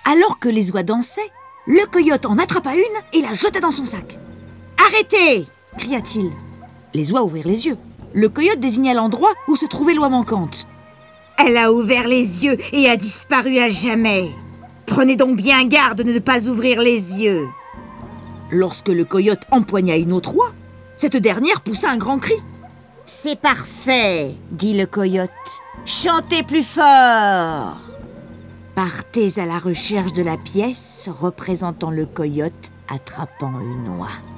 Alors que les oies dansaient, le coyote en attrapa une et la jeta dans son sac. « Arrêtez !» cria-t-il. Les oies ouvrirent les yeux. Le coyote désigna l'endroit où se trouvait l'oie manquante. « Elle a ouvert les yeux et a disparu à jamais. Prenez donc bien garde de ne pas ouvrir les yeux. » Lorsque le coyote empoigna une autre oie, cette dernière poussa un grand cri. « C'est parfait !» dit le coyote. « Chantez plus fort !» Partez à la recherche de la pièce représentant le coyote attrapant une oie.